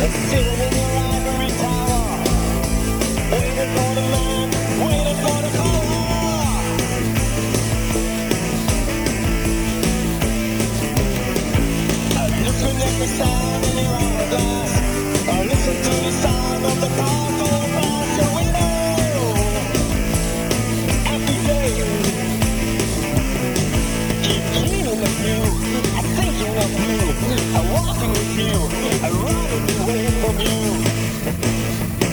Sitting in your ivory tower, waiting for the man, waiting for the power. Looking at the sound in your hourglass, listen to the sound of the car going past your window. Every day, keep dreaming of you, I'm thinking of you, I'm walking with you, I'm running away from you.